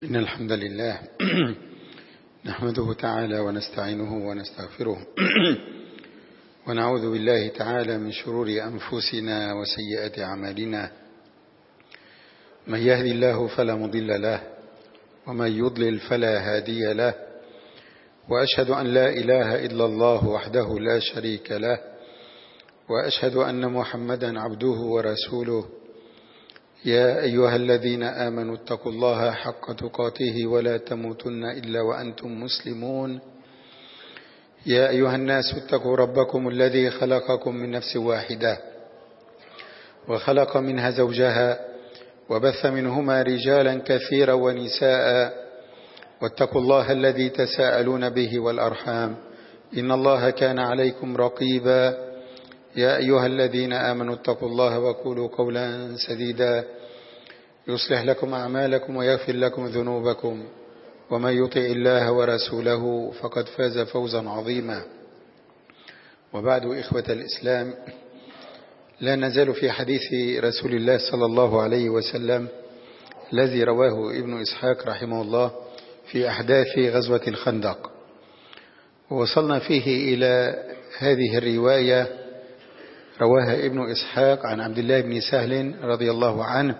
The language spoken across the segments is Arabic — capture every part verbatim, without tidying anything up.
إن الحمد لله نحمده تعالى ونستعينه ونستغفره ونعوذ بالله تعالى من شرور أنفسنا وسيئات أعمالنا. من يهدي الله فلا مضل له ومن يضلل فلا هادي له، وأشهد أن لا إله إلا الله وحده لا شريك له، وأشهد أن محمدا عبده ورسوله. يا أيها الذين آمنوا اتقوا الله حق تقاته ولا تموتن إلا وأنتم مسلمون. يا أيها الناس اتقوا ربكم الذي خلقكم من نفس واحدة وخلق منها زوجها وبث منهما رجالا كثيرا ونساء، واتقوا الله الذي تساءلون به والأرحام إن الله كان عليكم رقيبا. يا أيها الذين آمنوا اتقوا الله وقولوا قولا سديدا يصلح لكم أعمالكم ويغفر لكم ذنوبكم، ومن يطع الله ورسوله فقد فاز فوزا عظيما. وبعد، إخوة الإسلام، لا نزال في حديث رسول الله صلى الله عليه وسلم الذي رواه ابن إسحاق رحمه الله في أحداث غزوة الخندق، ووصلنا فيه إلى هذه الرواية رواها ابن إسحاق عن عبد الله بن سهل رضي الله عنه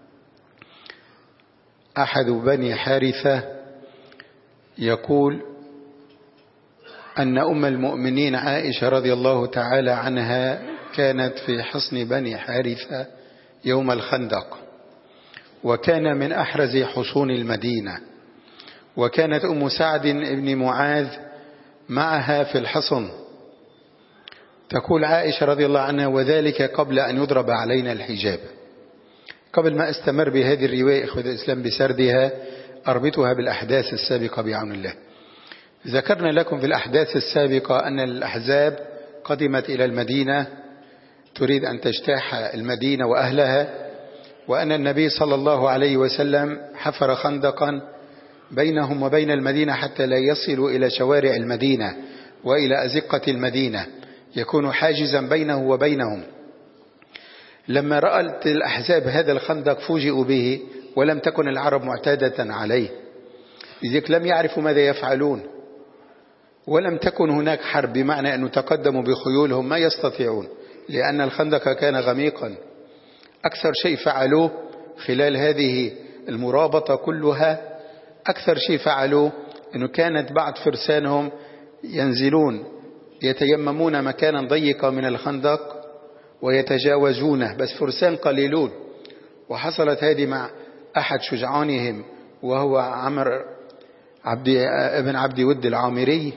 أحد بني حارثة، يقول أن أم المؤمنين عائشة رضي الله تعالى عنها كانت في حصن بني حارثة يوم الخندق، وكان من أحرز حصون المدينة، وكانت أم سعد بن معاذ معها في الحصن. تقول عائشة رضي الله عنها: وذلك قبل أن يضرب علينا الحجاب. قبل ما استمر بهذه الرواية إخوة الإسلام بسردها، أربطها بالأحداث السابقة بعون الله. ذكرنا لكم في الأحداث السابقة أن الأحزاب قدمت إلى المدينة تريد أن تجتاح المدينة وأهلها، وأن النبي صلى الله عليه وسلم حفر خندقا بينهم وبين المدينة حتى لا يصلوا إلى شوارع المدينة وإلى أزقة المدينة، يكون حاجزا بينه وبينهم. لما رأت الأحزاب هذا الخندق فوجئوا به، ولم تكن العرب معتادة عليه، لذلك لم يعرفوا ماذا يفعلون، ولم تكن هناك حرب بمعنى أن تقدموا بخيولهم، ما يستطيعون لأن الخندق كان غميقا. أكثر شيء فعلوه خلال هذه المرابطة كلها، أكثر شيء فعلوه أنه كانت بعض فرسانهم ينزلون يتيممون مكانا ضيقا من الخندق ويتجاوزونه، بس فرسان قليلون. وحصلت هذه مع أحد شجعانهم وهو عمر عبد ابن عبد ود العامري،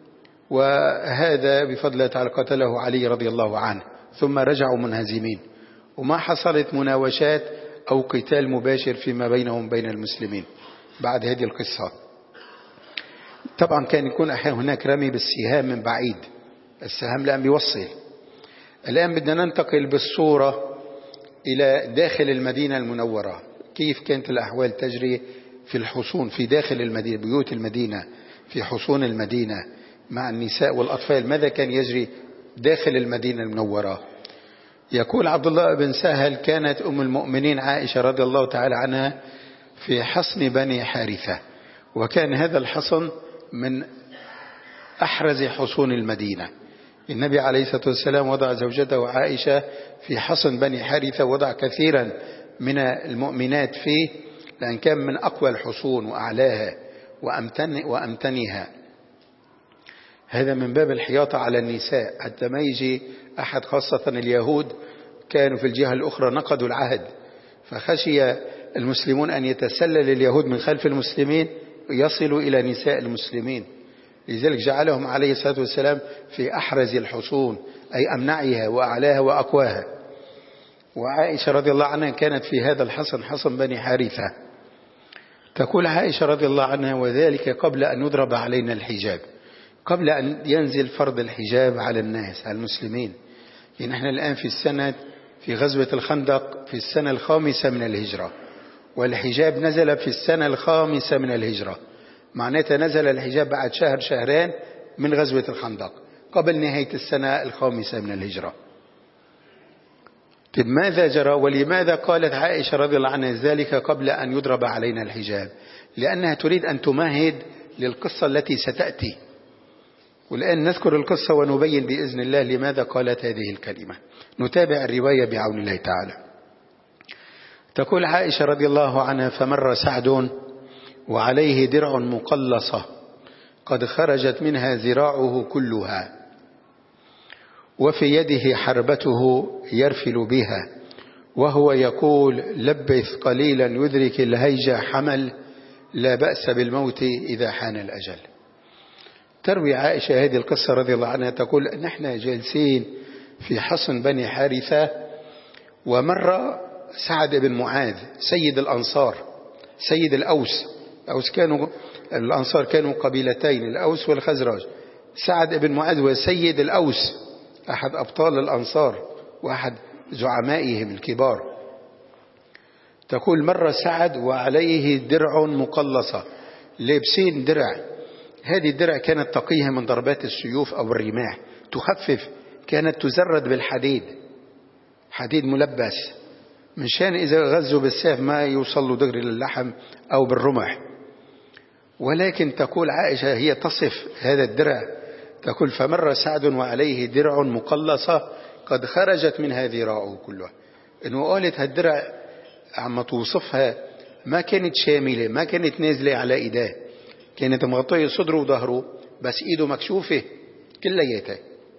وهذا بفضل الله تعالى قتله علي رضي الله عنه، ثم رجعوا منهزمين، وما حصلت مناوشات أو قتال مباشر فيما بينهم بين المسلمين بعد هذه القصة. طبعا كان يكون أحيانا هناك رمي بالسهام من بعيد، السهام الآن بيوصل. الآن بدنا ننتقل بالصورة إلى داخل المدينة المنورة، كيف كانت الأحوال تجري في الحصون في داخل المدينة، بيوت المدينة، في حصون المدينة مع النساء والأطفال، ماذا كان يجري داخل المدينة المنورة. يقول عبد الله بن سهل: كانت أم المؤمنين عائشة رضي الله تعالى عنها في حصن بني حارثة، وكان هذا الحصن من أحرز حصون المدينة. النبي عليه الصلاة والسلام وضع زوجته عائشة في حصن بني حارثة، وضع كثيرا من المؤمنات فيه، لأن كان من أقوى الحصون وأعلاها وأمتن وأمتنها. هذا من باب الحياطة على النساء، حتى ما يجي أحد، خاصة اليهود كانوا في الجهة الأخرى نقضوا العهد، فخشي المسلمون أن يتسلل اليهود من خلف المسلمين يصلوا إلى نساء المسلمين، لذلك جعلهم عليه الصلاة والسلام في أحرز الحصون، أي أمنعها وأعلاها وأقواها. وعائشة رضي الله عنها كانت في هذا الحصن، حصن بني حارثة. تقول عائشة رضي الله عنها: وذلك قبل أن يضرب علينا الحجاب، قبل أن ينزل فرض الحجاب على الناس، على المسلمين. يعني نحن الآن في السنة في غزوة الخندق في السنة الخامسة من الهجرة، والحجاب نزل في السنة الخامسة من الهجرة، معناتها نزل الحجاب بعد شهر شهرين من غزوة الخندق، قبل نهاية السنة الخامسة من الهجرة. طيب ماذا جرى؟ ولماذا قالت عائشة رضي الله عنها ذلك قبل أن يضرب علينا الحجاب؟ لأنها تريد أن تمهد للقصة التي ستأتي. والآن نذكر القصة ونبين بإذن الله لماذا قالت هذه الكلمة. نتابع الرواية بعون الله تعالى. تقول عائشة رضي الله عنها: فمر سعد وعليه درع مقلصة قد خرجت منها ذراعه كلها، وفي يده حربته يرفل بها، وهو يقول: لبث قليلا يدرك الهيج حمل، لا بأس بالموت إذا حان الأجل. تروي عائشة هذه القصة رضي الله عنها تقول: نحن جالسين في حصن بني حارثة، ومر سعد بن معاذ سيد الأنصار سيد الأوس. الأوس كانوا الأنصار كانوا قبيلتين، الأوس والخزرج. سعد بن معاذ هو سيد الأوس، أحد أبطال الأنصار وأحد زعمائهم الكبار. تقول: مر سعد وعليه درع مقلصة، لابسين درع. هذه الدرع كانت تقيها من ضربات السيوف أو الرماح، تخفف، كانت تزرد بالحديد، حديد ملبس، مشان إذا غزوا بالسيف ما يوصلوا دغري للحم أو بالرمح. ولكن تقول عائشة هي تصف هذا الدرع، تقول: فمر سعد وعليه درع مقلصة قد خرجت منها ذراعه كلها. إنه قالت هالدرع عم توصفها ما كانت شاملة، ما كانت نازلة على إيديه، كانت مغطية صدره وظهره، بس إيده مكشوفة كلياتها.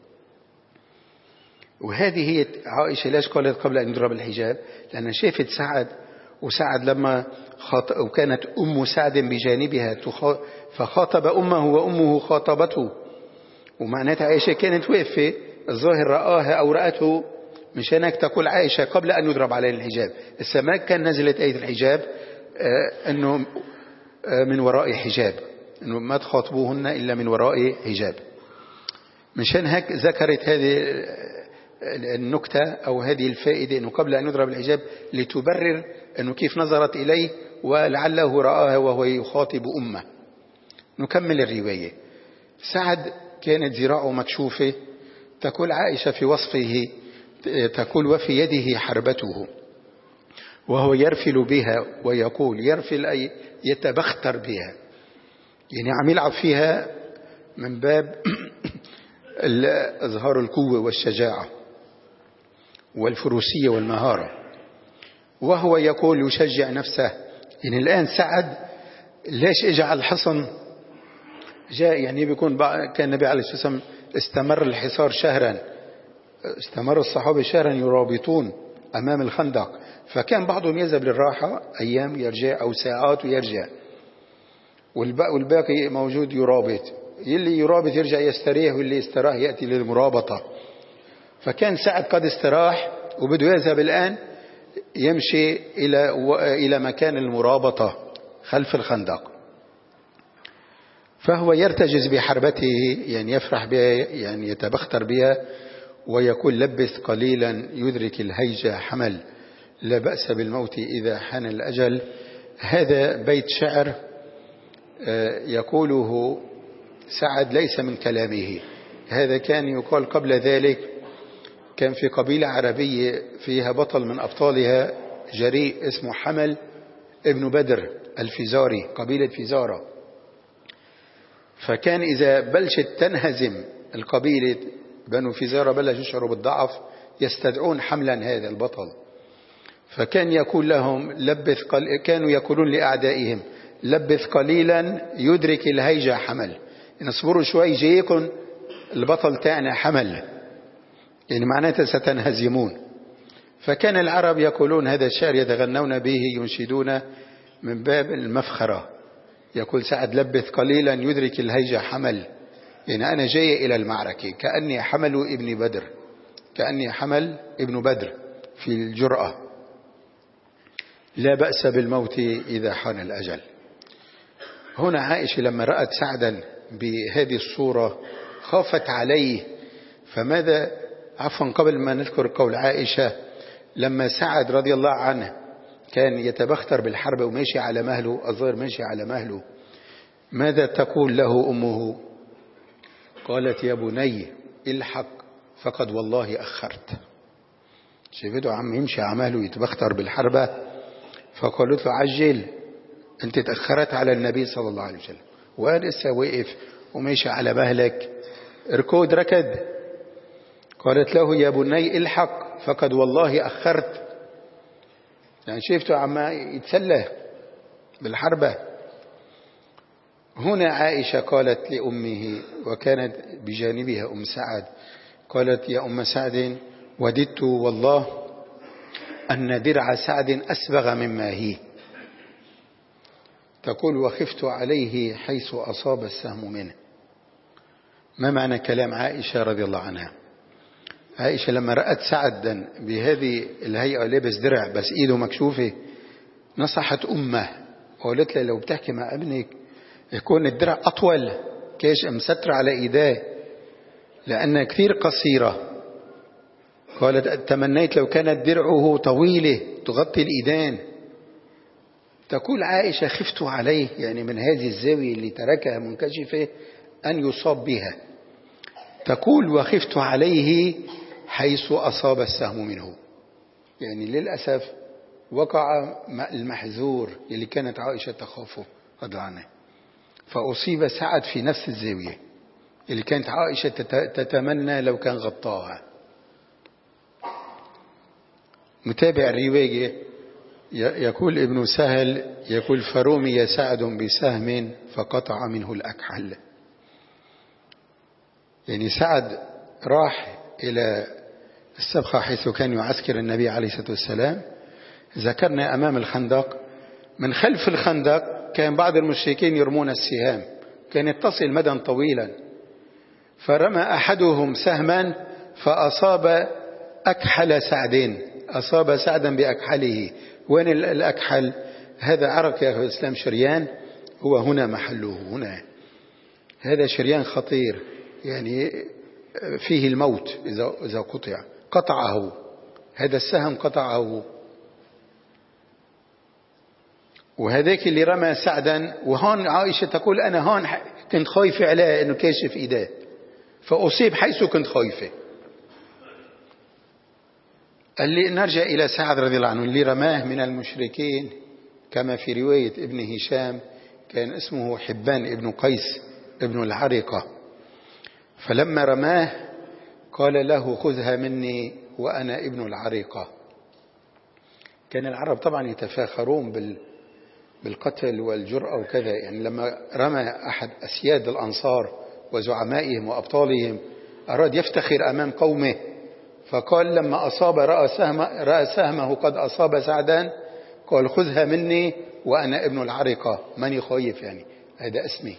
وهذه هي عائشة ليش قالت قبل أن يضرب الحجاب؟ لأن شافت سعد، وسعد لما خاط... وكانت أم سعد بجانبها تخ... فخاطب أمه وأمه خاطبته، ومعناتها عائشة كانت واقفة، الظاهر رآها أو رأته، مشانك تقول عائشة قبل أن يضرب عليه الحجاب. السماء كان نزلت آية الحجاب آه أنه آه من وراء حجاب، أنه ما تخاطبوهن إلا من وراء حجاب. مشان هيك ذكرت هذه النكتة أو هذه الفائدة، أنه قبل أن يضرب الحجاب لتبرر أنه كيف نظرت إليه ولعله رآها وهو يخاطب أمه. نكمل الرواية. سعد كانت ذراعه مكشوفة. تقول عائشة في وصفه، تقول: وفي يده حربته وهو يرفل بها، ويقول يرفل أي يتبختر بها، يعني عم يلعب فيها من باب إظهار القوة والشجاعة والفروسية والمهارة. وهو يقول يشجع نفسه. يعني الآن سعد ليش اجى الحصن؟ جاء يعني بيكون كان النبي عليه الصلاة والسلام استمر الحصار شهرا، استمر الصحابة شهرا يرابطون أمام الخندق، فكان بعضهم يذهب للراحة أيام يرجع أو ساعات ويرجع، والباقي موجود يرابط. يلي يرابط يرجع يستريح، واللي استراح يأتي للمرابطة. فكان سعد قد استراح وبده يذهب الآن يمشي إلى إلى مكان المرابطة خلف الخندق. فهو يرتجز بحربته، يعني يفرح بها، يعني يتبختر بها، ويقول: لبث قليلا يدرك الهيج حمل، لا بأس بالموت إذا حان الأجل. هذا بيت شعر يقوله سعد ليس من كلامه، هذا كان يقال قبل ذلك. كان في قبيلة عربية فيها بطل من أبطالها جريء اسمه حمل ابن بدر الفزاري، قبيلة فزارة. فكان إذا بلشت تنهزم القبيلة بنو فزارة، بلش يشعروا بالضعف، يستدعون حملا هذا البطل. فكان يقول لهم لبث قل... كانوا يقولون لأعدائهم: لبث قليلا يدرك الهيج حمل، نصبروا شوي جايكم البطل تاعنا حمل، يعني معناته ستنهزمون. فكان العرب يقولون هذا الشعر يتغنون به ينشدون من باب المفخرة. يقول سعد: لبث قليلا يدرك الهيج حمل، يعني أنا جاي إلى المعركة كأني حمل ابن بدر، كأني حمل ابن بدر في الجرأة. لا بأس بالموت إذا حان الأجل. هنا عائشة لما رأت سعدا بهذه الصورة خافت عليه. فماذا عفوا قبل ما نذكر قول عائشة، لما سعد رضي الله عنه كان يتبختر بالحرب وماشي على مهله، الظاهر ماشي على مهله، ماذا تقول له أمه؟ قالت: يا بني الحق فقد والله أخرت. شفته عم يمشي على مهله يتبختر بالحربة، فقالت له: عجل أنت تأخرت على النبي صلى الله عليه وسلم، ولسه وقف ومشي على مهلك، ركود ركد. قالت له يا بني الحق فقد والله أخرت. يعني شفته عم يتسلى بالحربة. هنا عائشة قالت لأمه، وكانت بجانبها أم سعد، قالت يا أم سعد وددت والله أن درع سعد أسبغ مما هي. تقول وخفت عليه حيث أصاب السهم منه. ما معنى كلام عائشة رضي الله عنها؟ عائشة لما رأت سعدا بهذه الهيئة لابس درع بس إيده مكشوفة نصحت أمه وقالت له لو بتحكي مع ابنك يكون الدرع أطول، كيش مستر على إيديه لأنها كثير قصيرة. قالت تمنيت لو كانت درعه طويلة تغطي الإيدين. تقول عائشة خفت عليه، يعني من هذه الزاوية اللي تركها منكشفة أن يصاب بها. تقول وخفت عليه حيث أصاب السهم منه، يعني للأسف وقع المحذور اللي كانت عائشة تخافه رضي الله عنها، فأصيب سعد في نفس الزاوية اللي كانت عائشة تتمنى لو كان غطاها. متابع الرواية يقول ابن سهل يقول فرمي سعد بسهم فقطع منه الأكحل. يعني سعد راح إلى السبخة حيث كان يعسكر النبي عليه الصلاة والسلام. ذكرنا أمام الخندق، من خلف الخندق كان بعض المشركين يرمون السهام، كانت تصل مدى طويلا، فرمى أحدهم سهما فأصاب أكحل سعدين، أصاب سعدا بأكحله. وين الأكحل؟ هذا عرق يا أخي الإسلام، شريان، هو هنا محله، هنا هذا شريان خطير، يعني فيه الموت إذا إذا قطع، قطعه هذا السهم قطعه. وهذاك اللي رمى سعدا، وهون عائشة تقول أنا هون كنت خايفة عليه إنه كاشف إيديه فأصيب حيث كنت خايفة. اللي نرجع إلى سعد رضي الله عنه اللي رماه من المشركين كما في رواية ابن هشام كان اسمه حبان ابن قيس ابن العرقة. فلما رماه قال له خذها مني وأنا ابن العرقة. كان العرب طبعا يتفاخرون بال بالقتل والجرأة وكذا. يعني لما رمى أحد أسياد الأنصار وزعمائهم وأبطالهم أراد يفتخر أمام قومه، فقال لما أصاب رأى, سهم رأى سهمه قد أصاب سعدا قال خذها مني وأنا ابن العرقة، ماني خايف، يعني هذا اسمي.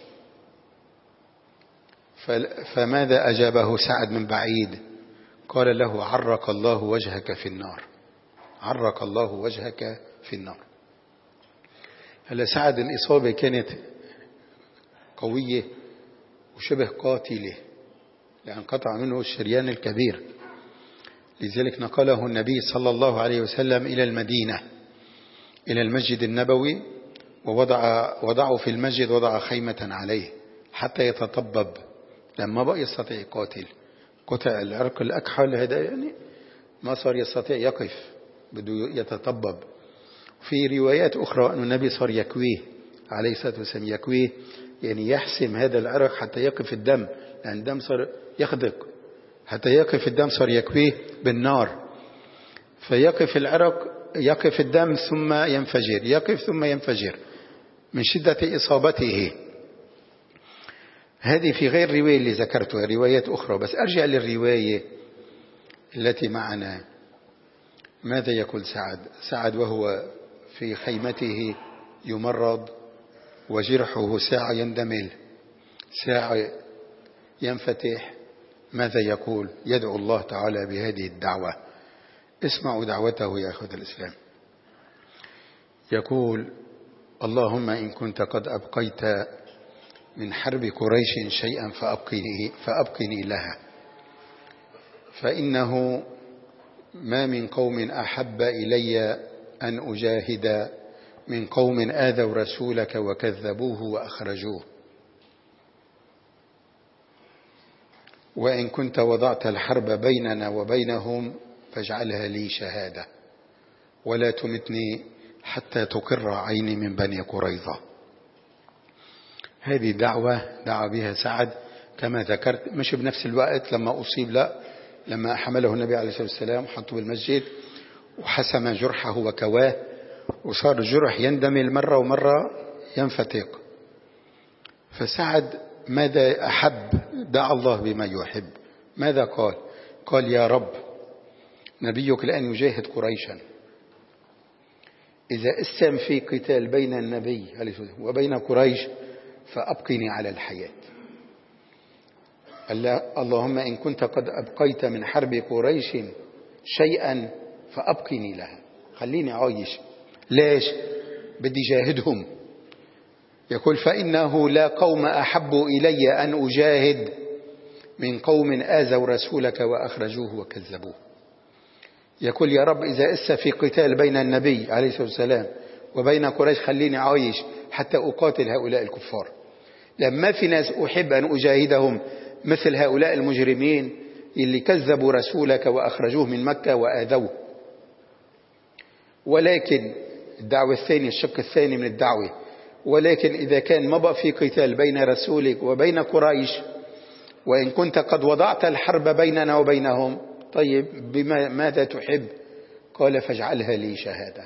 فماذا أجابه سعد من بعيد؟ قال له عرق الله وجهك في النار، عرق الله وجهك في النار. هلا سعد الإصابة كانت قوية وشبه قاتلة لأن قطع منه الشريان الكبير. لذلك نقله النبي صلى الله عليه وسلم إلى المدينة إلى المسجد النبوي، ووضع وضعه في المسجد، وضع خيمة عليه حتى يتطبب لما بقى يستطيع يقاتل. قطع العرق الأكحل هذا يعني ما صار يستطيع يقف، بده يتطبب. في روايات أخرى أن النبي صار يكويه عليه الصلاة والسلام، يكويه يعني يحسم هذا العرق حتى يقف الدم، لأن الدم صار يخدق، حتى يقف الدم صار يكويه بالنار، فيقف العرق يقف الدم ثم ينفجر، يقف ثم ينفجر من شدة إصابته. هذه في غير رواية اللي ذكرتها، روايات أخرى. بس أرجع للرواية التي معنا. ماذا يقول سعد؟ سعد وهو في خيمته يمرض وجرحه ساعة يندمل ساعة ينفتح، ماذا يقول؟ يدعو الله تعالى بهذه الدعوة. اسمعوا دعوته يا أخوة الإسلام. يقول اللهم إن كنت قد أبقيت من حرب قريش شيئا فأبقني, فأبقني لها، فإنه ما من قوم أحب إلي أن أجاهد من قوم آذوا رسولك وكذبوه وأخرجوه. وإن كنت وضعت الحرب بيننا وبينهم فاجعلها لي شهادة، ولا تمتني حتى تقر عيني من بني قريظة. هذه دعوة دعا بها سعد كما ذكرت، مش بنفس الوقت لما أصيب، لا، لما حمله النبي عليه الصلاة والسلام حطه بالمسجد وحسم جرحه وكواه، وصار الجرح يندمل مرة ومرة ينفتق. فسعد ماذا أحب؟ دعا الله بما يحب. ماذا قال؟ قال يا رب نبيك الآن يجاهد قريشا، إذا أسهم في قتال بين النبي وبين قريش فأبقني على الحياة. اللهم إن كنت قد أبقيت من حرب قريش شيئا فأبقني لها، خليني عايش. ليش؟ بدي جاهدهم. يقول فإنه لا قوم أحب إلي أن أجاهد من قوم آذوا رسولك وأخرجوه وكذبوه. يقول يا رب إذا أس في قتال بين النبي عليه الصلاة والسلام وبين قريش خليني عايش حتى أقاتل هؤلاء الكفار. لما في ناس أحب أن أجاهدهم مثل هؤلاء المجرمين اللي كذبوا رسولك وأخرجوه من مكة وآذوه. ولكن الدعوة الثانية، الشق الثاني من الدعوة، ولكن إذا كان ما بقى في قتال بين رسولك وبين قريش، وإن كنت قد وضعت الحرب بيننا وبينهم، طيب بما ماذا تحب؟ قال فاجعلها لي شهادة.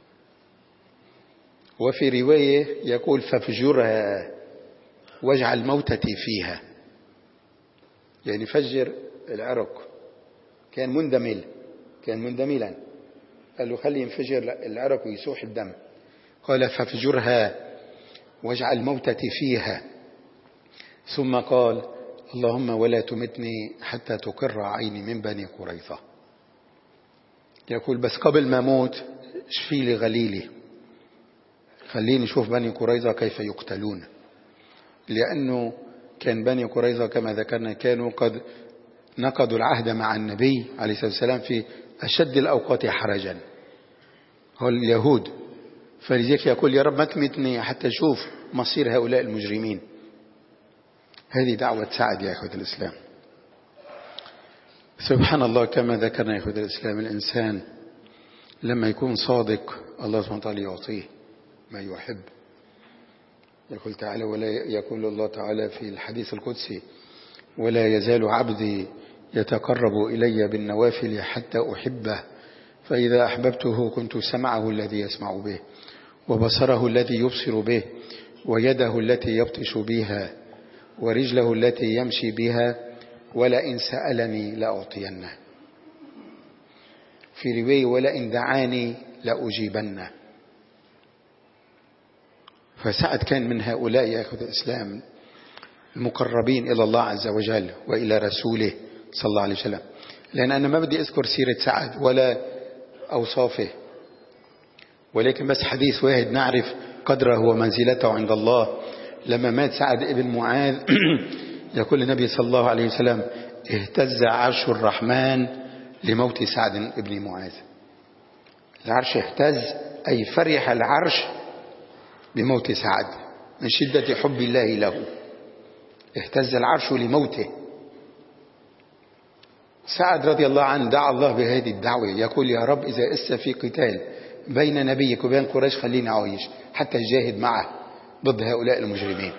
وفي رواية يقول فافجرها واجعل موتتي فيها، يعني فجر العرق. كان مندمل، كان مندملا، قال له خلي ينفجر العرق ويسوح الدم. قال فافجرها واجعل موتتي فيها. ثم قال اللهم ولا تمتني حتى تقر عيني من بني قريظة. يقول بس قبل ما موت اشفي لي غليلي، خليني اشوف بني قريظة كيف يقتلون. لأنه كان بني قريظة كما ذكرنا كانوا قد نقضوا العهد مع النبي عليه الصلاة والسلام في أشد الأوقات حرجا، هو اليهود. فلذلك يقول يا رب ما تمتني حتى أشوف مصير هؤلاء المجرمين. هذه دعوة سعد يا أخوة الإسلام. سبحان الله كما ذكرنا يا أخوة الإسلام، الإنسان لما يكون صادق الله سبحانه وتعالى يعطيه ما يحب. يقول تعالى ولا يقول الله تعالى في الحديث القدسي ولا يزال عبدي يتقرب إلي بالنوافل حتى أحبه، فإذا أحببته كنت سمعه الذي يسمع به وبصره الذي يبصر به ويده التي يبطش بها ورجله التي يمشي بها ولئن سألني لأعطينه. في رواية ولئن دعاني لأجيبنه. فسعد كان من هؤلاء يا أخوة الإسلام المقربين إلى الله عز وجل وإلى رسوله صلى الله عليه وسلم. لأن أنا ما بدي أذكر سيرة سعد ولا أوصافه، ولكن بس حديث واحد نعرف قدره ومنزلته عند الله. لما مات سعد ابن معاذ يقول النبي صلى الله عليه وسلم اهتز عرش الرحمن لموت سعد ابن معاذ. العرش اهتز أي فرح العرش بموت سعد من شدة حب الله له، اهتز العرش لموته. سعد رضي الله عنه دعا الله بهذه الدعوة، يقول يا رب إذا أس في قتال بين نبيك وبين قريش خليني عايش حتى أجاهد معه ضد هؤلاء المجرمين.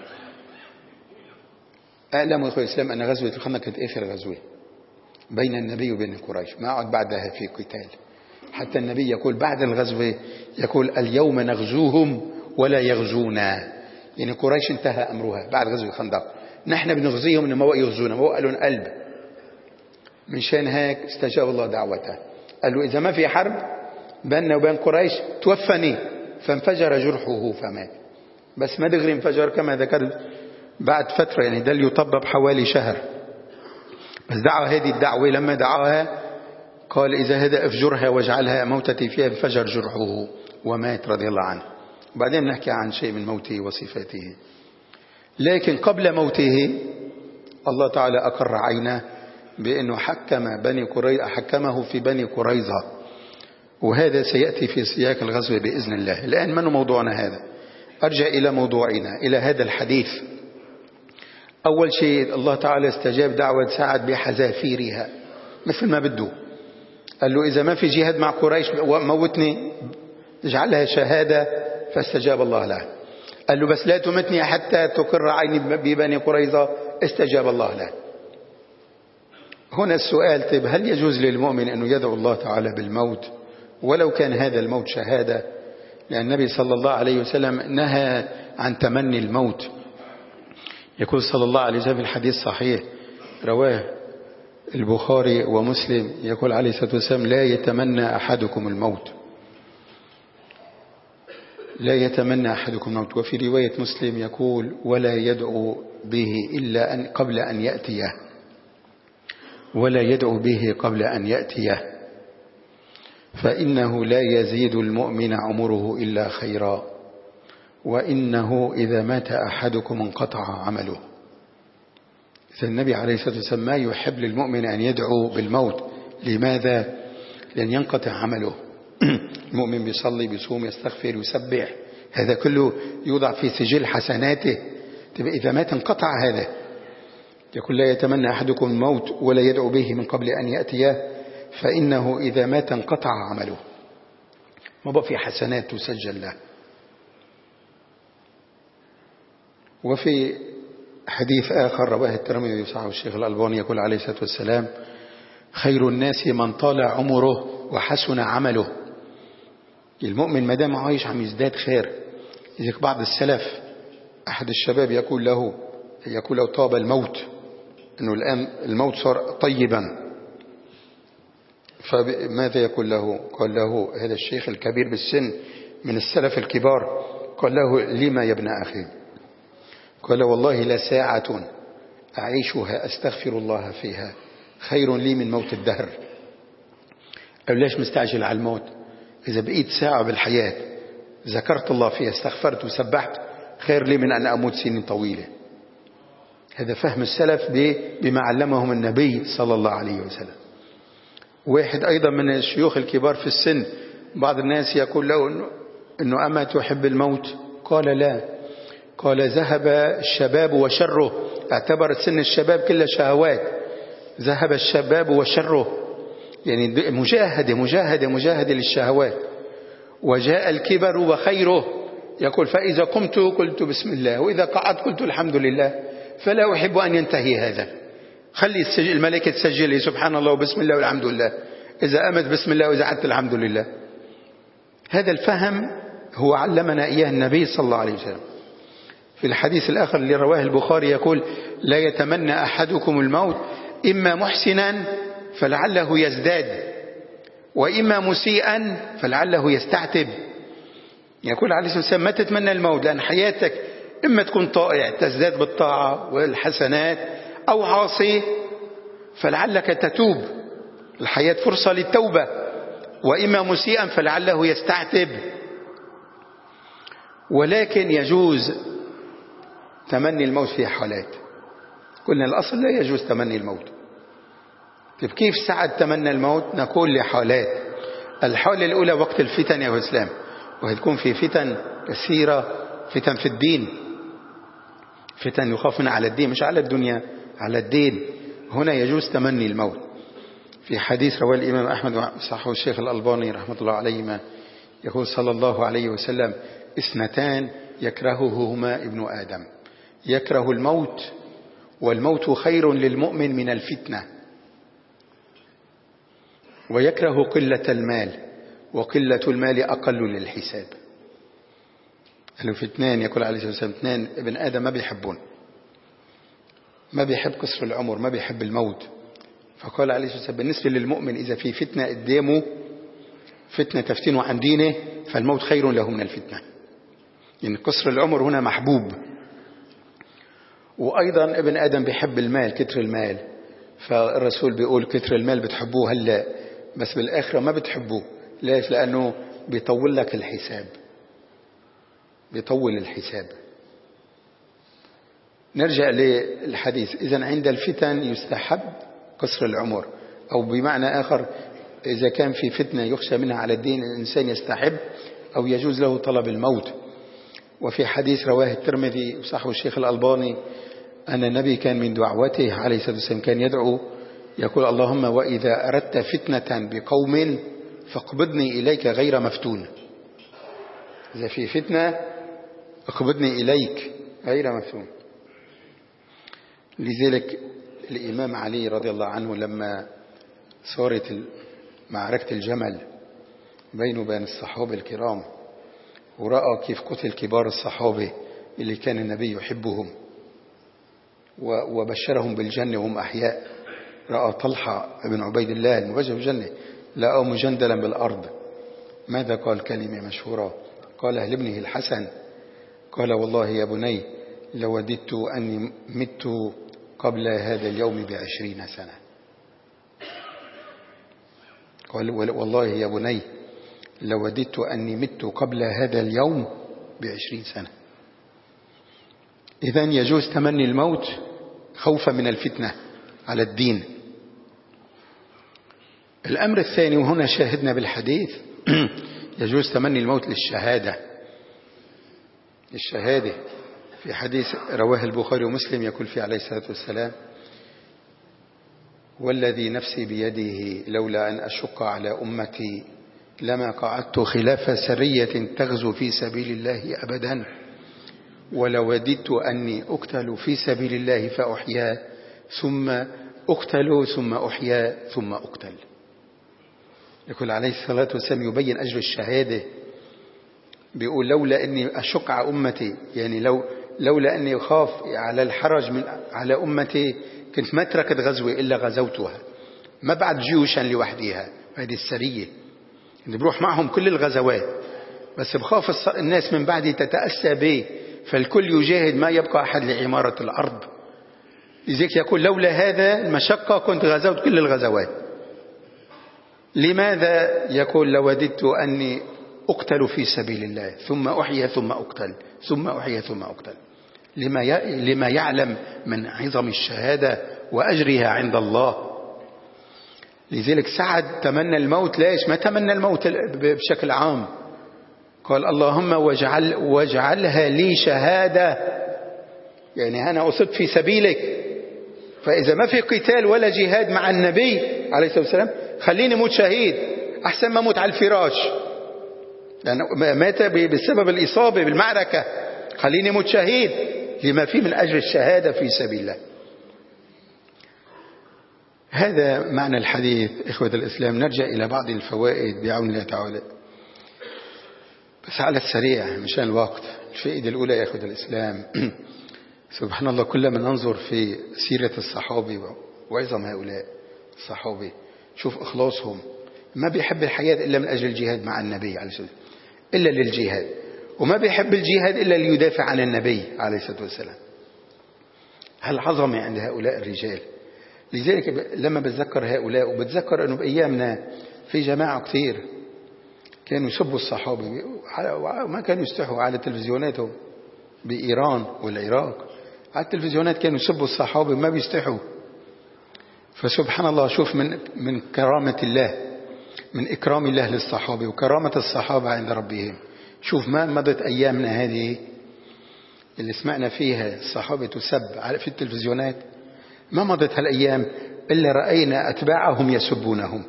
أعلم يا أخوة الإسلام أن غزوة الخندق كانت آخر غزوة بين النبي وبين قريش، ما عاد بعدها في قتال. حتى النبي يقول بعد الغزوة يقول اليوم نغزوهم ولا يغزونا، يعني قريش انتهى أمرها بعد غزوة الخندق، نحن بنغزيهم إنما ما يغزونا، ما وقالوا قلب. من شان هيك استجاب الله دعوته، قال له إذا ما في حرب بيننا وبين قريش توفني، فانفجر جرحه فمات. بس ما دغري انفجر كما ذكرت بعد فترة، يعني ده اللي يطبب حوالي شهر. بس دعا هذه الدعوة، لما دعاها قال إذا هذا افجرها واجعلها موتتي فيها، انفجر جرحه ومات رضي الله عنه. وبعدين نحكي عن شيء من موته وصفاته. لكن قبل موته الله تعالى أقر عينه بأنه حكم بني قريظة، حكمه في بني قريظة، وهذا سيأتي في سياق الغزو بإذن الله. الآن من موضوعنا هذا؟ أرجع إلى موضوعنا، إلى هذا الحديث. أول شيء الله تعالى استجاب دعوة سعد بحذافيرها مثل ما بده. قال له إذا ما في جهاد مع قريش موتني اجعلها شهادة، فاستجاب الله له. قال له بس لا تمتني حتى تقر عيني ببني قريظة، استجاب الله له. هنا السؤال، طيب هل يجوز للمؤمن أنه يدعو الله تعالى بالموت ولو كان هذا الموت شهادة؟ لأن النبي صلى الله عليه وسلم نهى عن تمني الموت. يقول صلى الله عليه وسلم في الحديث صحيح رواه البخاري ومسلم، يقول عليه الصلاة والسلام: لا يتمنى أحدكم الموت، لا يتمنى أحدكم الموت. وفي رواية مسلم يقول: ولا يدعو به إلا أن قبل أن يأتيه، ولا يدعو به قبل أن يأتيه، فإنه لا يزيد المؤمن عمره إلا خيرا، وإنه إذا مات أحدكم انقطع عمله. إذا النبي عليه الصلاة والسلام ما يحب للمؤمن أن يدعو بالموت. لماذا؟ لأن ينقطع عمله. المؤمن بيصلي بيصوم يستغفر يسبح، هذا كله يوضع في سجل حسناته. تبقى إذا مات انقطع هذا. يقول: لا يتمنى أحدكم الموت ولا يدعو به من قبل أن يأتيه، فإنه إذا مات انقطع عمله، ما بقى في حسنات تسجل له. وفي حديث آخر رواه الترمذي وصححه الشيخ الألباني يقول عليه الصلاة والسلام: خير الناس من طال عمره وحسن عمله. المؤمن ما دام عايش عم يزداد خير. إذا بعض السلف أحد الشباب يقول له يقول له طاب الموت، أنه الآن الموت صار طيبا، فماذا يقول له؟ قال له هذا الشيخ الكبير بالسن من السلف الكبار، قال له: لما يا ابن أخي؟ قال: والله لساعة أعيشها أستغفر الله فيها خير لي من موت الدهر. قال: ليش مستعجل على الموت؟ إذا بقيت ساعة بالحياة ذكرت الله فيها استغفرت وسبحت خير لي من أن أموت سنين طويلة. هذا فهم السلف بما علمهم النبي صلى الله عليه وسلم. واحد أيضا من الشيوخ الكبار في السن، بعض الناس يقول له إنه أما تحب الموت؟ قال: لا. قال: ذهب الشباب وشره. اعتبر سن الشباب كله شهوات. ذهب الشباب وشره، يعني مجاهدة مجاهدة مجاهدة للشهوات. وجاء الكبر وخيره. يقول: فإذا قمت قلت بسم الله، وإذا قعدت قلت الحمد لله، فلا أحب أن ينتهي هذا. خلي الملائكة تسجل سبحان الله وبسم الله والحمد لله، إذا قامت بسم الله وإذا قعدت الحمد لله. هذا الفهم هو علمنا إياه النبي صلى الله عليه وسلم. في الحديث الآخر اللي رواه البخاري يقول: لا يتمنى أحدكم الموت إما محسنا فلعله يزداد، وإما مسيئا فلعله يستعتب. يقول عليه الصلاة والسلام: ما تتمنى الموت، لأن حياتك إما تكون طائع تزداد بالطاعة والحسنات، أو عاصي فلعلك تتوب، الحياة فرصة للتوبة، وإما مسيئا فلعله يستعتب. ولكن يجوز تمني الموت في حالات. قلنا الأصل لا يجوز تمني الموت. طيب كيف سعد تمنى الموت؟ نقول لحالات. الحالة الأولى وقت الفتن يا إسلام، وهتكون في فتن كثيرة، فتن في الدين، فتن يخافون على الدين، مش على الدنيا، على الدين. هنا يجوز تمني الموت. في حديث رواه الإمام أحمد وصححه الشيخ الألباني رحمة الله عليهما يقول صلى الله عليه وسلم: اثنتان يكرههما ابن آدم، يكره الموت، والموت خير للمؤمن من الفتنة، ويكره قلة المال، وقلة المال أقل للحساب. قالوا في اثنين، يقول عليه الصلاة والسلام: اثنين ابن آدم ما بيحبون، ما بيحب قصر العمر، ما بيحب الموت. فقال عليه الصلاة والسلام: بالنسبة للمؤمن إذا في فتنة قدامه، فتنة تفتنه عن دينه، فالموت خير له من الفتنة. يعني قصر العمر هنا محبوب. وأيضا ابن آدم بيحب المال، كتر المال. فالرسول بيقول: كتر المال بتحبوه هلا، بس بالآخرة ما بتحبوه. ليش؟ لأنه بيطول لك الحساب، بيطول الحساب. نرجع للحديث. إذن عند الفتن يستحب قصر العمر، أو بمعنى آخر إذا كان في فتنة يخشى منها على الدين الإنسان يستحب أو يجوز له طلب الموت. وفي حديث رواه الترمذي وصححه الشيخ الألباني أن النبي كان من دعوته عليه الصلاة والسلام كان يدعو يقول: اللهم وإذا أردت فتنة بقوم فاقبضني إليك غير مفتون. إذا في فتنة اقبضني إليك غير مفهوم. لذلك الإمام علي رضي الله عنه لما صارت معركة الجمل بينه وبين الصحابة الكرام ورأى كيف قتل كبار الصحابة اللي كان النبي يحبهم وبشرهم بالجنة وهم أحياء، رأى طلحة بن عبيد الله المبشر بالجنة لقاه مجندلا بالأرض، ماذا قال؟ كلمة مشهورة قالها لابنه الحسن، قال والله يا بني لوددت أني مت قبل هذا اليوم بعشرين سنة. قال والله يا بني لوددت أني مت قبل هذا اليوم بعشرين سنة. إذن يجوز تمني الموت خوفا من الفتنة على الدين. الأمر الثاني، وهنا شاهدنا بالحديث، يجوز تمني الموت للشهادة. الشهادة في حديث رواه البخاري ومسلم يقول فيه عليه الصلاة والسلام: والذي نفسي بيده لولا أن أشق على أمتي لما قعدت خلاف سرية تغزو في سبيل الله أبدا، ولوددت أني أقتل في سبيل الله فأحيا ثم أقتل ثم أحيا ثم أقتل. يقول عليه الصلاة والسلام يبين أجر الشهادة، بيقول لولا أني أشق على أمتي، يعني لو لولا أني أخاف على الحرج من على أمتي كنت ما تركت غزوة إلا غزوتها، ما بعد جيوشا لوحدها. هذه السرية اللي بروح معهم كل الغزوات، بس بخاف الناس من بعدي تتأسى به، فالكل يجاهد ما يبقى أحد لعمارة الأرض. لذلك يقول لولا هذا المشقة كنت غزوت كل الغزوات. لماذا؟ يقول لوددت أني أقتل في سبيل الله ثم أحيا ثم أقتل ثم أحيا ثم أقتل، لما لما يعلم من عظم الشهادة وأجرها عند الله. لذلك سعد تمنى الموت. ليش ما تمنى الموت بشكل عام؟ قال اللهم واجعل واجعلها لي شهادة، يعني أنا أصبت في سبيلك، فإذا ما في قتال ولا جهاد مع النبي عليه الصلاة والسلام خليني موت شهيد أحسن ما موت على الفراش، لأنه مات بسبب الإصابة بالمعركة، خليني موت شهيد لما فيه من أجر الشهادة في سبيل الله. هذا معنى الحديث. إخوة الإسلام، نرجع إلى بعض الفوائد بعون الله تعالى بس على السريع مشان الوقت. الفائدة الأولى يا إخوة الإسلام، سبحان الله، كل من ننظر في سيرة الصحابة وعظم هؤلاء الصحابة شوف إخلاصهم، ما بيحب الحياة إلا من أجل الجهاد مع النبي عليه الصلاة والسلام، إلا للجهاد، وما بيحب الجهاد إلا ليدافع عن النبي عليه الصلاة والسلام. هالعظمة عند هؤلاء الرجال. لذلك لما بتذكر هؤلاء وبتذكر أنه بأيامنا في جماعة كثير كانوا يسبوا الصحابة وما كانوا يستحوا على تلفزيوناتهم بإيران والعراق، على التلفزيونات كانوا يسبوا الصحابة ما بيستحوا. فسبحان الله، شوف من من كرامة الله، من إكرام الله للصحابة وكرامة الصحابة عند ربهم. شوف ما مضت أيامنا هذه اللي سمعنا فيها الصحابة تسب في التلفزيونات، ما مضت هالأيام إلا رأينا أتباعهم يسبونهم.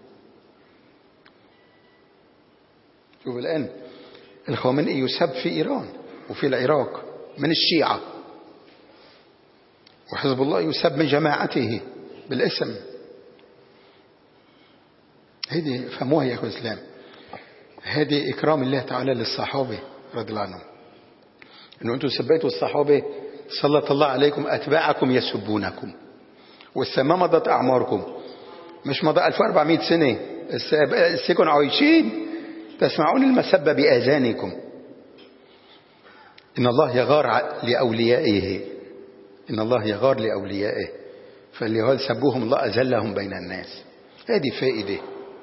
شوف الآن الخامنئي يسب في إيران وفي العراق من الشيعة، وحزب الله يسب من جماعته بالاسم. هذه فهموها يا أخوة الإسلام، هذه إكرام الله تعالى للصحابة رضي الله عنهم، أنه أنتم سبيتوا الصحابة سلط الله عليكم أتباعكم يسبونكم، والسماء مضت أعماركم، مش مضى ألف وأربعمائة سنة السكن عايشين تسمعون المسبة بآذانكم. إن الله يغار لأوليائه، إن الله يغار لأوليائه، فاللي سبوهم الله أذلهم بين الناس. هذه فائدة.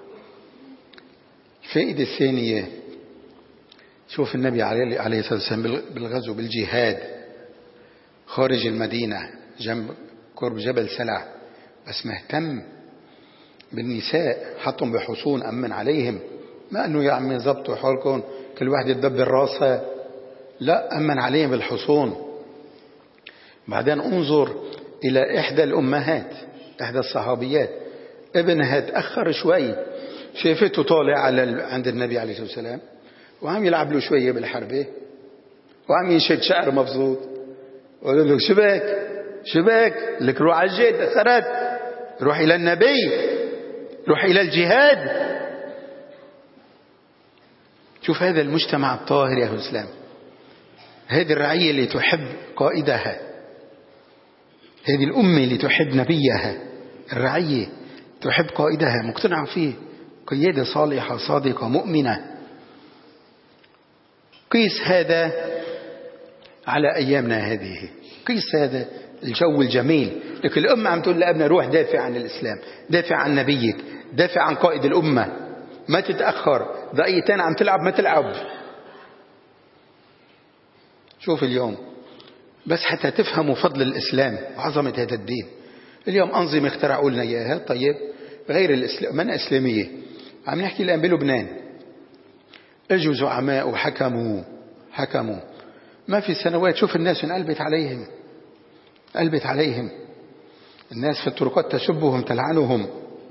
الفائدة الثانية، شوف النبي عليه الصلاة والسلام بالغزو بالجهاد خارج المدينة جنب قرب جبل سلع، بس مهتم بالنساء، حطهم بحصون أمن عليهم، ما أنه يعمل ضبطوا حالكم كل واحد يدبر راسه، لا، أمن عليهم بالحصون. بعدين انظر إلى إحدى الأمهات، إحدى الصحابيات، ابنها تأخر شوي، شافته طالع على عند النبي عليه الصلاة والسلام وعم يلعب له شوية بالحربة وعم ينشد شعر مبسوط. قالوا له شبك شبك لك روح على الجيد أثرت، روح إلى النبي، روح إلى الجهاد. شوف هذا المجتمع الطاهر يا أهل الإسلام، هذه الرعية اللي تحب قائدها، هذه الأمة اللي تحب نبيها، الرعية تحب قائدها مقتنع فيه، قيادة صالحة صادقة مؤمنة. قيس هذا على أيامنا هذه، قيس هذا الجو الجميل. لكن الأمة عم تقول لأبنى روح دافع عن الإسلام، دافع عن نبيك، دافع عن قائد الأمة، ما تتأخر، دقيقتين عم تلعب ما تلعب. شوف اليوم بس حتى تفهموا فضل الإسلام وعظمة هذا الدين. اليوم أنظمة اخترعوا لنا إياها، طيب غير الإسلام من إسلامية. عم نحكي الآن بلبنان، اجوا زعماء وحكموا حكموا ما في سنوات، شوف الناس انقلبت عليهم، قلبت عليهم الناس في الطرقات تسبهم تلعنهم.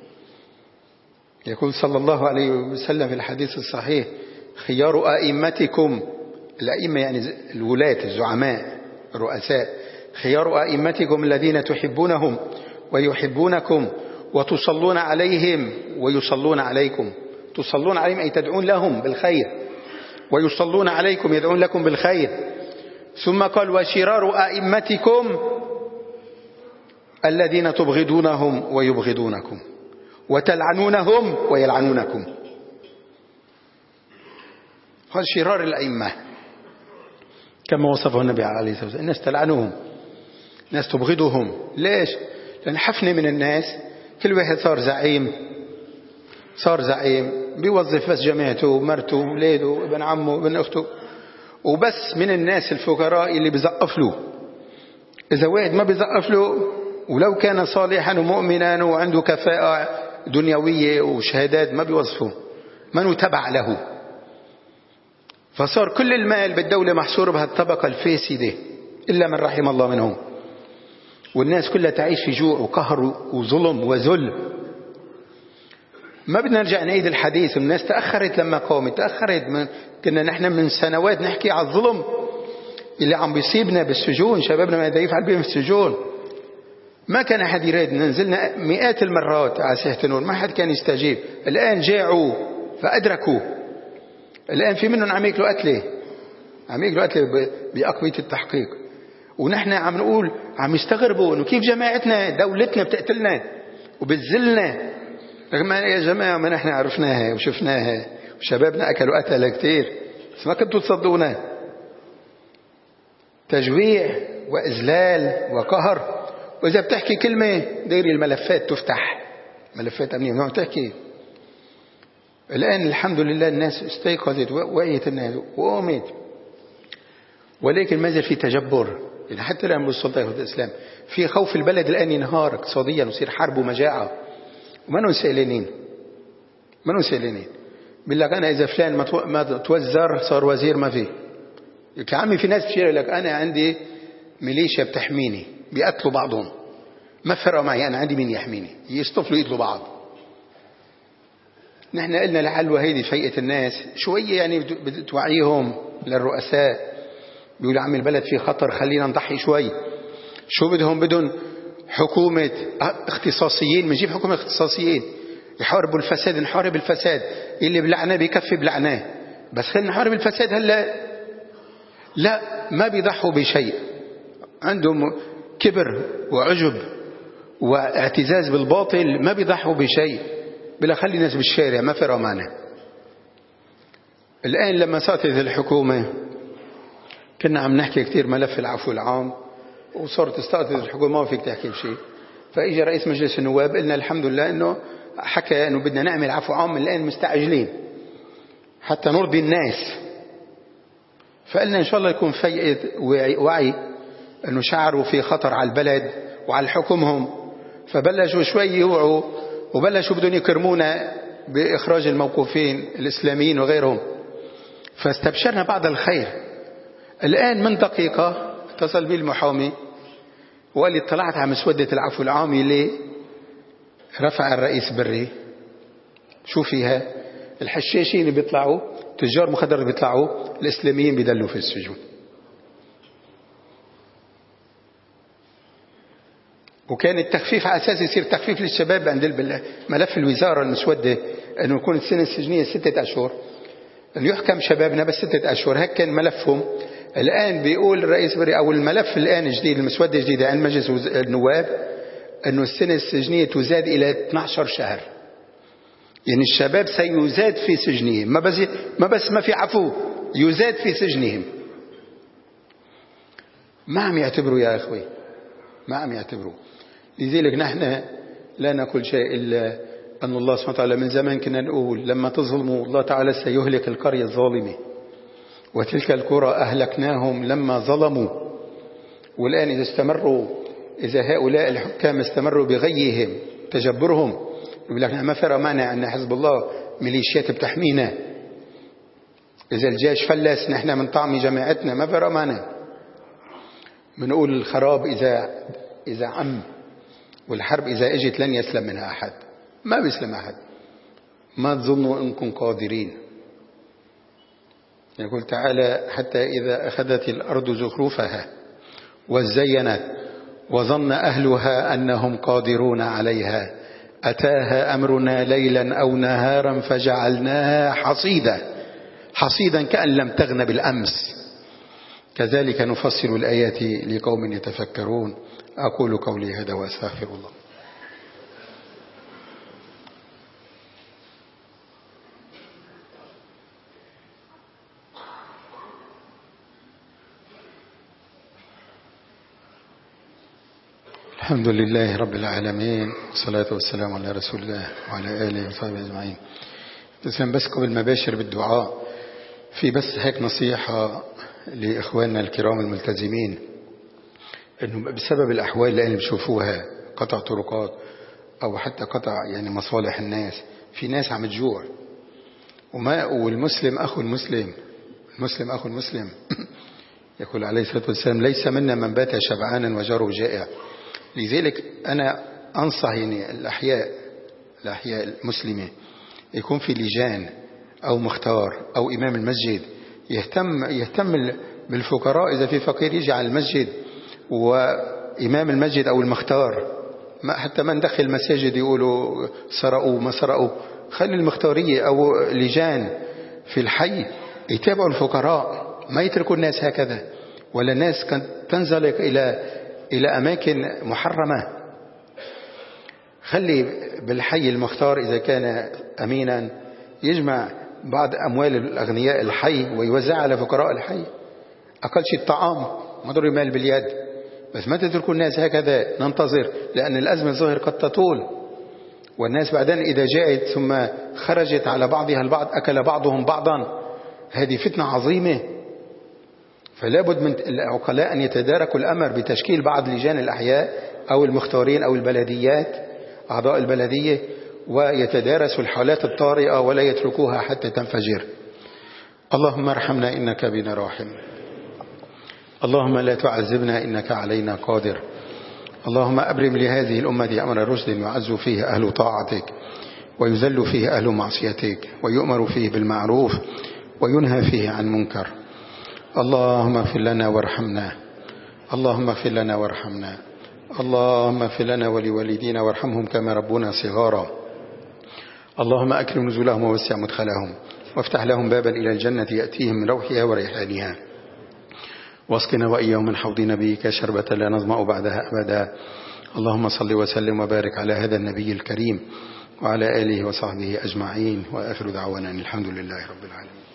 يقول صلى الله عليه وسلم في الحديث الصحيح: خيار أئمتكم، الأئمة يعني الولاة الزعماء الرؤساء، خيار أئمتكم الذين تحبونهم ويحبونكم وتصلون عليهم ويصلون عليكم. تصلون عليهم أي تدعون لهم بالخير، ويصلون عليكم يدعون لكم بالخير. ثم قال: وشرار أئمتكم الذين تبغضونهم ويبغضونكم وتلعنونهم ويلعنونكم. قال شرار الأئمة كما وصفه النبي عليه الصلاة والسلام، الناس تلعنهم، الناس تبغضهم. ليش؟ لأن حفنة من الناس، كل واحد صار زعيم، صار زعيم بيوظف بس جماعته ومرته وولاده وابن عمه وابن أخته، وبس من الناس الفقراء اللي بيزقف له. إذا واحد ما بيزقف له ولو كان صالحا ومؤمنا وعنده كفاءة دنيوية وشهادات ما بيوظفه، ما تبع له. فصار كل المال بالدولة محصور بهالطبقة الفاسدة إلا من رحم الله منهم، والناس كلها تعيش في جوع وقهر وظلم وذل. ما بدنا نرجع نعيد الحديث، الناس تأخرت لما قامت، تأخرت من كنا نحن من سنوات نحكي على الظلم اللي عم بيصيبنا بالسجون، شبابنا ما يفعل بهم السجون. ما كان أحد يريد، ننزلنا مئات المرات على ساحة النور ما حد كان يستجيب. الآن جاعوا فأدركوا، الآن في منهم عم ياكلوا أكله، عم ياكلوا أكله بأقوية التحقيق، ونحن عم نقول عم يستغربوا إنه كيف جماعتنا دولتنا بتقتلنا وبتذلنا. رغم يا جماعة ما نحن عرفناها وشفناها وشبابنا أكلوا قتلة كتير، بس ما كنتوا تصدقونا. تجويع وإذلال وقهر. وإذا بتحكي كلمة ديري الملفات تفتح، ملفات أمنية نوع تحكي. الآن الحمد لله الناس استيقظت ووعيت الناس وقامت، ولكن ما زال في تجبر. يعني حتى الآن بالسلطة الإسلام في خوف البلد الآن ينهار اقتصاديا ويصير حرب ومجاعة، وما نسألينين ما نسألينين بالله. أنا إذا فلان ما توزر صار وزير ما فيه. كعمي في ناس بشير لك أنا عندي ميليشيا بتحميني، بيقتلوا بعضهم، ما فرق معي، أنا عندي مين يحميني، يصطفلوا يقتلوا بعض. نحن قلنا لعل وهيدي فيئة الناس شوية يعني بتوعيهم للرؤساء، بيقولوا عم البلد في خطر خلينا نضحي شوي. شو بدهم؟ بدهم حكومة اختصاصيين، بنجيب حكومة اختصاصيين يحاربوا الفساد، نحارب الفساد، اللي بلعناه بيكفي بلعناه، بس خلينا نحارب الفساد. هلا لا، ما بيضحوا بشيء، عندهم كبر وعجب واعتزاز بالباطل، ما بيضحوا بشيء، بلا خلي الناس بالشارع ما فرق معنا. الآن لما صارت الحكومة كنا عم نحكي كتير ملف العفو العام، وصارت استقطت الحكومة ما فيك تحكي بشيء. فإجا رئيس مجلس النواب قلنا الحمد لله إنه حكى إنه بدنا نعمل عفو عام، الآن مستعجلين حتى نرضي الناس. فقلنا إن شاء الله يكون فيئة وعي إنه شعروا في خطر على البلد وعلى حكمهم، فبلشوا شوي يوعوا وبلشوا بدون يكرمونا بإخراج الموقوفين الإسلاميين وغيرهم، فاستبشرنا بعض الخير. الآن من دقيقة اتصل بي المحامي وقال لي اطلعت على مسودة العفو العام اللي رفع الرئيس بري، شو فيها؟ الحشاشين بيطلعوا تجار مخدرات بيطلعوا، الإسلاميين بيدلوا في السجون. وكان التخفيف على أساس يصير تخفيف للشباب عند ملف الوزارة المسودة أنه يكون السنة السجنية ستة أشهر، أن يحكم شبابنا بس ستة أشهر. هيك كان ملفهم. الآن بيقول الرئيس بري أو الملف الآن جديد، المسودة الجديدة عند مجلس النواب، أنه السنة السجنية تزاد إلى اثني عشر شهر. يعني الشباب سيزاد في سجنهم، ما بس ما بس ما في عفو، يزاد في سجنهم. ما عم يعتبروا يا أخوي، ما عم يعتبروا. لذلك نحن لا نقول شيء إلا أن الله سبحانه وتعالى من زمان كنا نقول لما تظلموا الله تعالى سيهلك القرية الظالمة، وتلك القرى أهلكناهم لما ظلموا. والآن إذا استمروا، إذا هؤلاء الحكام استمروا بغيهم تجبرهم، يقول لك ما فرق معنا أن حزب الله ميليشيات بتحمينا، إذا الجيش فلس نحن من طعم جماعتنا ما فرق معنا. بنقول الخراب إذا إذا عم، والحرب إذا اجت لن يسلم منها أحد، ما بيسلم أحد. ما تظنوا أنكم قادرين. يقول تعالى حتى إذا أخذت الأرض زخرفها وزينت وظن أهلها أنهم قادرون عليها أتاها أمرنا ليلا أو نهارا فجعلناها حصيدا حصيدا كأن لم تغن بالأمس كذلك نفصل الآيات لقوم يتفكرون. أقول قولي هذا وأستغفر الله. الحمد لله رب العالمين، والصلاة والسلام على رسول الله وعلى آله وصحبه أجمعين. بس بس قبل ما باشر بالدعاء، في بس هيك نصيحة لإخواننا الكرام الملتزمين، إنه بسبب الأحوال اللي أنا بشوفوها، قطع طرقات أو حتى قطع يعني مصالح الناس، في ناس عم تجوع، وما والمسلم أخو المسلم، المسلم أخو المسلم يقول عليه الصلاة والسلام ليس منا من بات شبعانا وجاره جائع. لذلك أنا أنصح يعني الأحياء الأحياء المسلمة يكون في لجان أو مختار أو إمام المسجد يهتم يهتم بالفقراء. إذا في فقير يجي على المسجد، وإمام المسجد أو المختار ما حتى ما ندخل المساجد يقولوا سرقوا ما سرقوا، خلي المختارية أو لجان في الحي يتابعوا الفقراء، ما يتركوا الناس هكذا، ولا الناس كانت تنزلق إلى إلى أماكن محرمة. خلي بالحي المختار إذا كان أمينا يجمع بعض أموال الأغنياء الحي ويوزع على فقراء الحي، أقل شيء الطعام، ما ضروري مال باليد، بس ما تتركوا الناس هكذا ننتظر، لأن الأزمة الظاهر قد تطول، والناس بعدين إذا جاءت ثم خرجت على بعضها البعض أكل بعضهم بعضا، هذه فتنة عظيمة. فلا بد من العقلاء أن يتداركوا الأمر بتشكيل بعض لجان الأحياء أو المختارين أو البلديات، أعضاء البلدية، ويتدارسوا الحالات الطارئة ولا يتركوها حتى تنفجر. اللهم ارحمنا إنك بنا راحم، اللهم لا تعذبنا إنك علينا قادر. اللهم أبرم لهذه الأمة أمر رشد يعز فيه أهل طاعتك ويذل فيه أهل معصيتك ويؤمر فيه بالمعروف وينهى فيه عن منكر. اللهم اغفر لنا وارحمنا، اللهم اغفر لنا وارحمنا، اللهم اغفر لنا ولوالدينا وارحمهم كما ربونا صغارا. اللهم أكرم نزلهم ووسع مدخلهم وافتح لهم بابا إلى الجنة يأتيهم من روحها وريحانها، واسقنا وإياهم من حوض نبيك شربة لا نظمأ بعدها أبدا. اللهم صل وسلم وبارك على هذا النبي الكريم وعلى آله وصحبه أجمعين، وآخر دعوانا الحمد لله رب العالمين.